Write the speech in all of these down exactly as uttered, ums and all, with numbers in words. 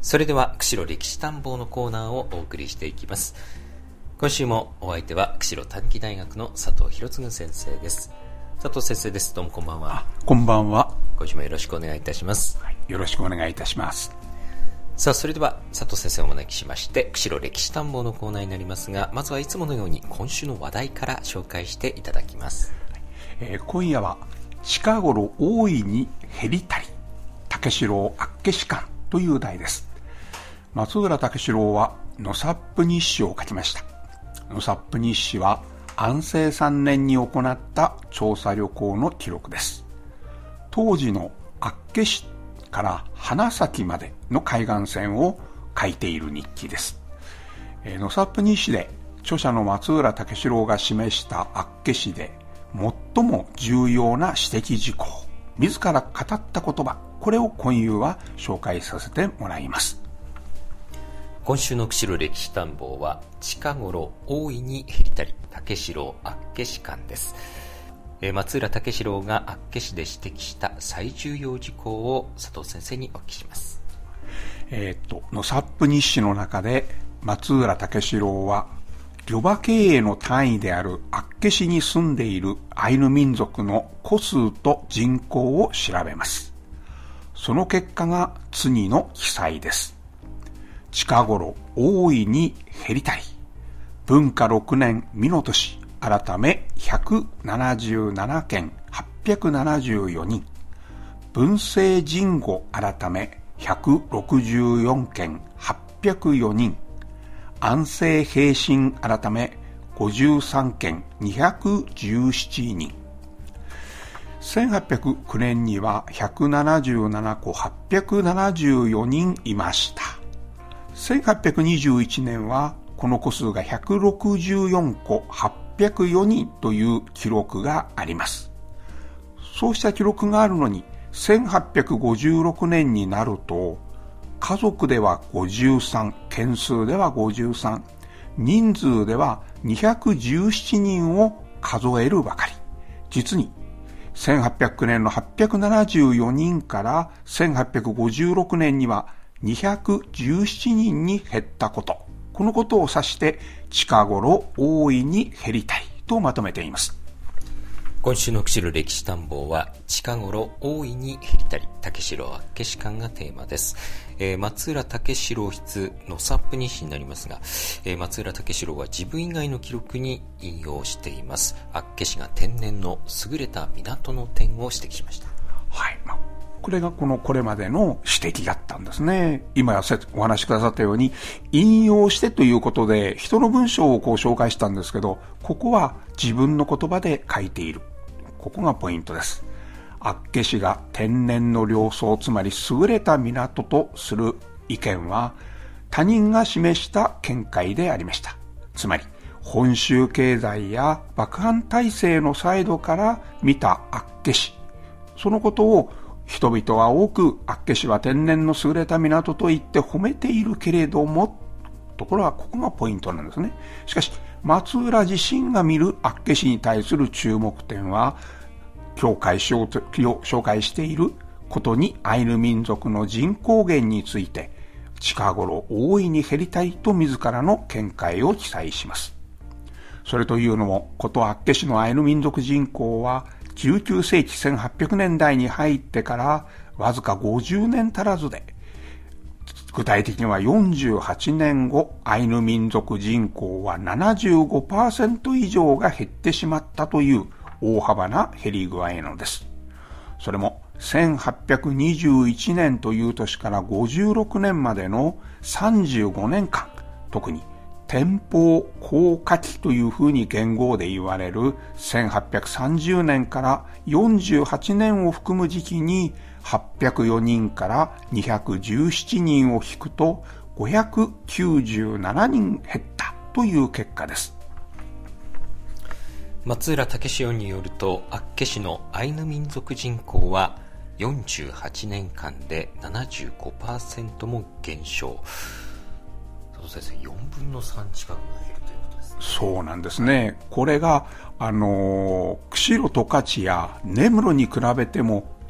それでは釧路歴史探訪のコーナーをお送りしていきます。今週もお相手は釧路短期大学の佐藤博次先生です。佐藤先生です。どうもこんばんは。 こんばんは。 今週もよろしくお願いいたします。 はい、よろしくお願いいたします。 さあ、それでは佐藤先生をお招きしまして釧路歴史探訪のコーナーになりますが、まずはいつものように今週の話題から紹介していただきます。 えー、今夜は近頃大いに減りたり武四郎厚岸館という題です。松浦武四郎は野サップ日誌を書きました。野サップ日誌は安政さんねんに行った調査旅行の記録です。当時の厚岸から花咲までの海岸線を書いている日記です。えー、野サップ日誌で著者の松浦武四郎が示した厚岸で最も重要な指摘事項、自ら語った言葉、これを今夕は紹介させてもらいます。 今週の釧路歴史探訪は近頃大いに減りたり武四郎厚岸館です。えー、松浦武四郎が厚岸で指摘した最重要事項を佐藤先生にお聞きします。 えー、っと野サップ日誌の中で松浦武四郎は漁場経営の単位である厚岸に住んでいるアイヌ民族の戸数と人口を調べます。その結果が次の記載です。近頃大いに減りたり、文化ろくねん美濃年改めひゃくななじゅうななけんはっぴゃくななじゅうよにん、文政人後改めひゃくろくじゅうよんけんはっぴゃくよにん、安政平身改めごじゅうさんけんにひゃくじゅうななにん、せんはっぴゃくきゅうねんにはひゃくななじゅうななこはっぴゃくななじゅうよにんいました。せんはっぴゃくにじゅういちねんはこの戸数がひゃくろくじゅうよんこはっぴゃくよにんという記録があります。そうした記録があるのにせんはっぴゃくごじゅうろくねんになると家族ではごじゅうさん、件数ではごじゅうさん、人数ではにひゃくじゅうななにんを数えるばかり。実にせんはっぴゃくきゅうねんのはっぴゃくななじゅうよにんからせんはっぴゃくごじゅうろくねんにはにひゃくじゅうななにんに減ったこと。このことを指して近頃大いに減りたいとまとめています。 今週の釧路歴史探訪は近頃大いに減りたり武四郎厚岸館がテーマです。えー、松浦武四郎筆野サップ日誌になりますが、えー、松浦武四郎は自分以外の記録に引用しています。厚岸が天然の優れた港の点を指摘しました。 はい、まあこれがこのこれまでの指摘だったんですね。今お話しくださったように引用してということで人の文章をこう紹介したんですけど、ここは自分の言葉で書いている。ここがポイントです。厚岸が天然の良草、つまり優れた港とする意見は他人が示した見解でありました。つまり本州経済や幕藩体制のサイドから見た厚岸、そのことを人々は多く厚岸は天然の優れた港と言って褒めているけれども、ところがここがポイントなんですね。しかし松浦自身が見る厚岸に対する注目点は境界しようと紹介していることにアイヌ民族の人口減について近頃大いに減りたいと自らの見解を記載します。それというのもこと厚岸のアイヌ民族人口はじゅうきゅうせいきせんはっぴゃくねんだいに入ってからわずかごじゅうねん足らずで、具体的にはよんじゅうはちねんごアイヌ民族人口は ななじゅうごパーセント 以上が減ってしまったという大幅な減り具合なのです。それもせんはっぴゃくにじゅういちねんという年からごじゅうろくねんまでのさんじゅうごねんかん、特に天保後夏期というふうに元号で言われるせんはっぴゃくさんじゅうねんからよんじゅうはちねんを含む時期にはっぴゃくよにんからにひゃくじゅうななにんを引くとごひゃくきゅうじゅうななにん減ったという結果です。 松浦武四郎によると厚岸のアイヌ民族人口はよんじゅうはちねんかんで ななじゅうごパーセント も減少。先生、よんぶんのさん近くが減るということですね。 そうなんですね。これがあの釧路十勝や根室に比べても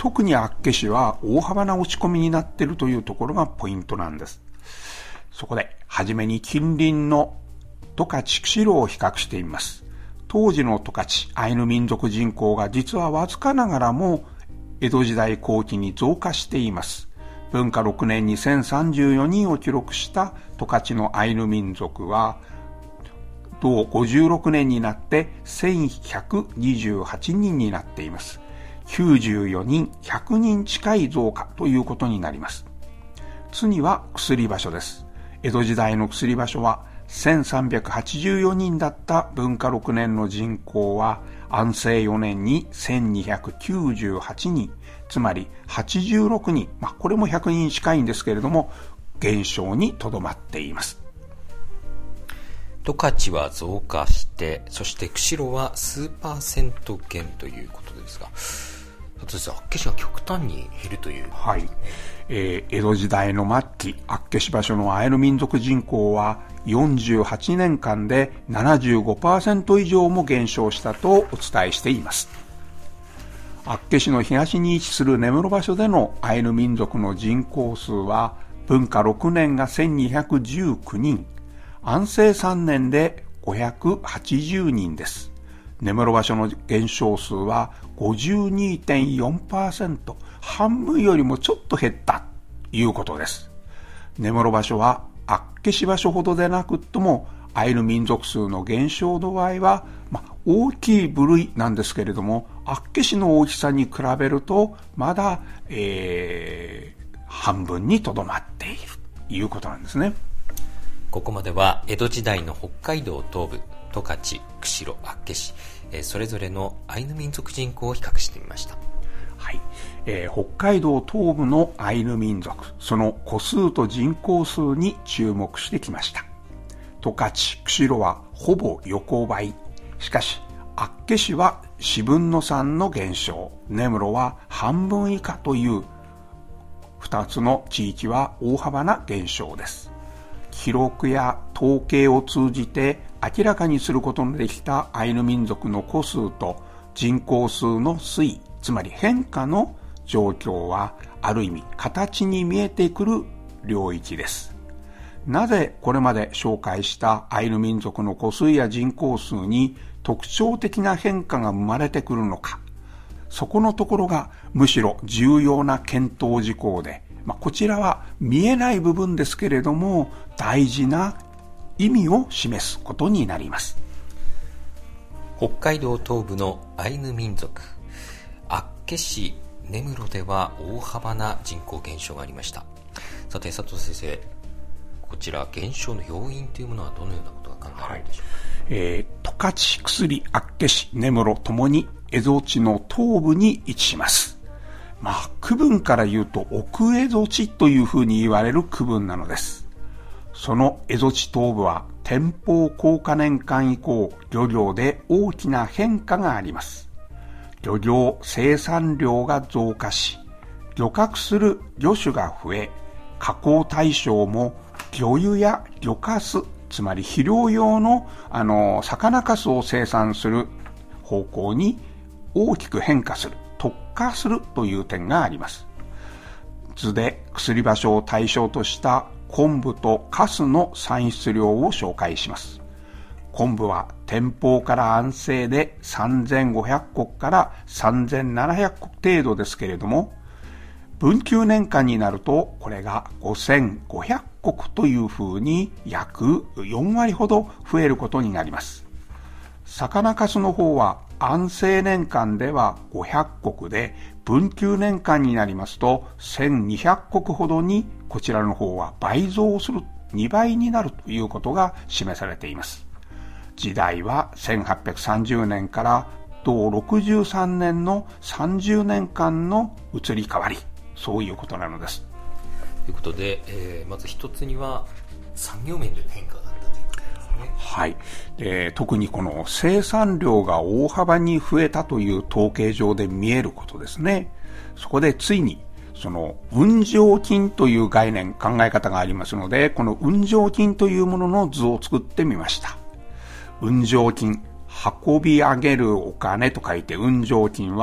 特に厚岸は大幅な落ち込みになっているというところがポイントなんです。そこで、はじめに近隣の十勝釧路を比較してみます。当時の十勝アイヌ民族人口が実はわずかながらも江戸時代後期に増加しています。文化ろくねんにせんさんじゅうよにんを記録した十勝のアイヌ民族は、同ごじゅうろくねんになってせんひゃくにじゅうはちにんになっています。きゅうじゅうよにん、ひゃくにん近い増加ということになります。次は薬場所です。江戸時代の薬場所はせんさんびゃくはちじゅうよにんだった文化ろくねんの人口は安政よねんにせんにひゃくきゅうじゅうはちにん、つまりはちじゅうろくにん、まあ、これもひゃくにん近いんですけれども、減少にとどまっています。 十勝は増加して、そして釧路は数パーセント減ということですが、厚岸が極端に減るという。 はい。えー、江戸時代の末期、厚岸場所のアイヌ民族人口はよんじゅうはちねんかんで ななじゅうごパーセント 以上も減少したとお伝えしています。厚岸の東に位置する根室場所でのアイヌ民族の人口数は、文化ろくねんがせんにひゃくじゅうきゅうにん、安政さんねんでごひゃくはちじゅうにんです。根室場所の減少数は ごじゅうにてんよんパーセント、半分よりもちょっと減ったということです。根室場所は厚岸場所ほどでなくとも、アイヌ民族数の減少度合いは、まあ、大きい部類なんですけれども、厚岸の大きさに比べるとまだ、えー、半分にとどまっているということなんですね。 ここまでは江戸時代の北海道東部、十勝、釧路、厚岸、えー、それぞれのアイヌ民族人口を比較してみました。 はい、えー、北海道東部のアイヌ民族、その戸数と人口数に注目してきました。十勝、釧路はほぼ横ばい。しかし、厚岸は四分の三の減少、根室は半分以下という二つの地域は大幅な減少です。記録や統計を通じて明らかにすることのできたアイヌ民族の戸数と人口数の推移、つまり変化の状況はある意味形に見えてくる領域です。なぜこれまで紹介したアイヌ民族の戸数や人口数に特徴的な変化が生まれてくるのか、そこのところがむしろ重要な検討事項で、まあ、こちらは見えない部分ですけれども大事な意味を示すことになります。 北海道東部のアイヌ民族、厚岸、根室では大幅な人口減少がありました。さて佐藤先生、こちら減少の要因というものはどのようなことが考えられるでしょうか。 はい、えー、十勝、薬、厚岸、根室ともに蝦夷地の東部に位置します。まあ、区分から言うと奥蝦夷地というふうに言われる区分なのです。その蝦夷地東部は天保高化年間以降、漁業で大きな変化があります。漁業生産量が増加し、漁獲する魚種が増え、加工対象も魚油や魚かす、つまり肥料用のあの魚かすを生産する方向に大きく変化する、特化するという点があります。図で薬場所を対象とした昆布とカスの産出量を紹介します。昆布は天保から安政でさんぜんごひゃくこくからさんぜんななひゃくこく程度ですけれども、文久年間になるとこれがごせんごひゃくこくというふうに約よんわりほど増えることになります。魚かすの方は安政年間ではごひゃくこくで、文久年間になりますとせんにひゃくこくほどに、こちらの方は倍増する、にばいになるということが示されています。時代はせんはっぴゃくさんじゅうねんから同ろくじゅうさんねんのさんじゅうねんかんの移り変わり、そういうことなのです。 ということで、えー、まず一つには産業面での変化があったということですね。 はい。で、特にこの生産量が大幅に増えたという統計上で見えることですね。そこでついにその運上金という概念、考え方がありますので、この運上金というものの図を作ってみました。運上金、運び上げるお金と書いて運上金は、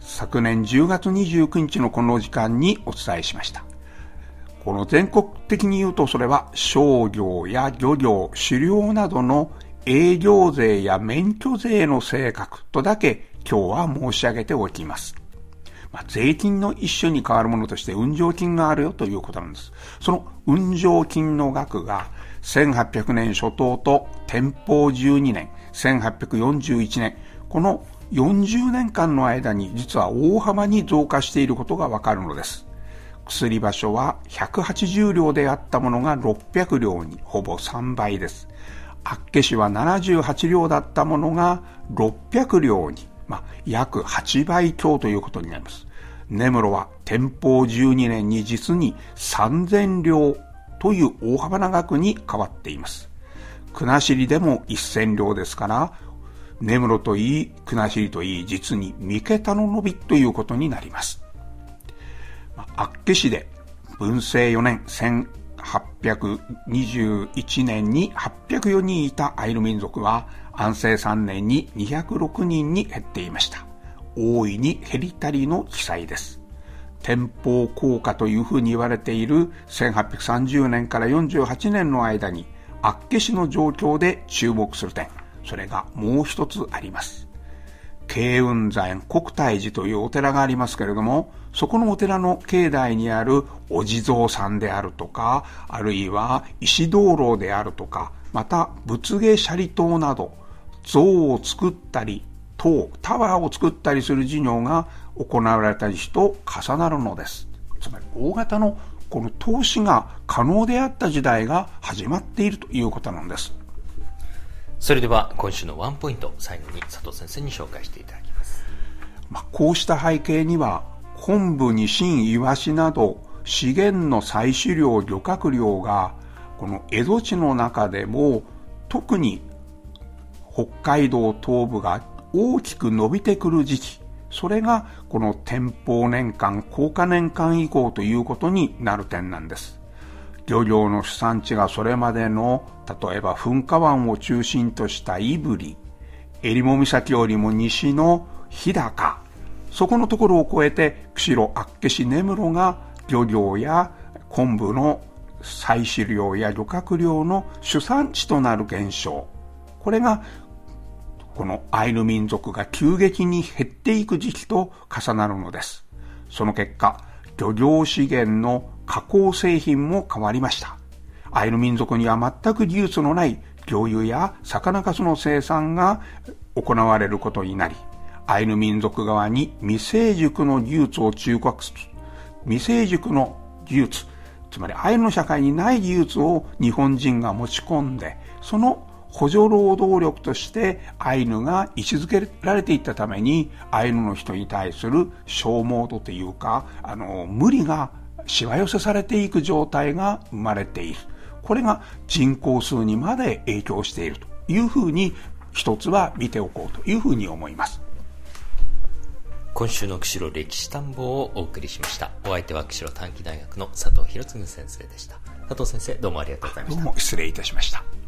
昨年じゅうがつにじゅうくにちのこの時間にお伝えしました。この全国的に言うと、それは商業や漁業、狩猟などの営業税や免許税の性格とだけ今日は申し上げておきます。まあ、税金の一種に変わるものとして運上金があるよということなんです。その運上金の額がせんはっぴゃくねん初頭と天保じゅうにねん、せんはっぴゃくよんじゅういちねん、このよんじゅうねんかんの間に実は大幅に増加していることがわかるのです。薬場所はひゃくはちじゅうりょうであったものがろっぴゃくりょうに、ほぼさんばいです。厚岸はななじゅうはちりょうだったものがろっぴゃくりょうに、まあ、約はちばいきょうということになります。根室は天保じゅうにねんに実にさんぜんりょうという大幅な額に変わっています。国後でもせんりょうですから、根室といい、国後といい、実に三桁の伸びということになります。厚岸で文政よねん、せんはっぴゃくにじゅういちねんにはっぴゃくよにんいたアイヌ民族は安政さんねんににひゃくろくにんに減っていました。大いに減り足りの記載です。天保降下というふうに言われているせんはっぴゃくさんじゅうねんからよんじゅうはちねんの間に厚岸の状況で注目する点、それがもう一つあります。慶雲山国泰寺というお寺がありますけれども、そこのお寺の境内にあるお地蔵さんであるとか、あるいは石灯籠であるとか、また仏芸舎利塔など像を作ったり塔、タワーを作ったりする事業が行われたりと重なるのです。つまり大型のこの投資が可能であった時代が始まっているということなんです。 それでは今週のワンポイント、最後に佐藤先生に紹介していただきます。 まあ、こうした背景には昆布、ニシン、イワシなど資源の採取量、漁獲量がこの蝦夷地の中でも特に北海道東部が大きく伸びてくる時期、それがこの天保年間、甲賀年間以降ということになる点なんです。漁業の主産地がそれまでの例えば噴火湾を中心とした胆振、襟裳岬よりも西の日高、そこのところを越えて釧路、厚岸、根室が漁業や昆布の採取量や漁獲量の主産地となる現象、これがこのアイヌ民族が急激に減っていく時期と重なるのです。その結果、漁業資源の加工製品も変わりました。アイヌ民族には全く技術のない魚油や魚かすの生産が行われることになり、アイヌ民族側に未成熟の技術を中国する。未成熟の技術、つまりアイヌの社会にない技術を日本人が持ち込んで、その補助労働力としてアイヌが位置づけられていったために、アイヌの人に対する消耗度というか、あの無理がしわ寄せされていく状態が生まれている。これが人口数にまで影響しているというふうに一つは見ておこうというふうに思います。 今週の釧路歴史探訪をお送りしました。お相手は釧路短期大学の佐藤博次先生でした。佐藤先生、どうもありがとうございました。 どうも失礼いたしました。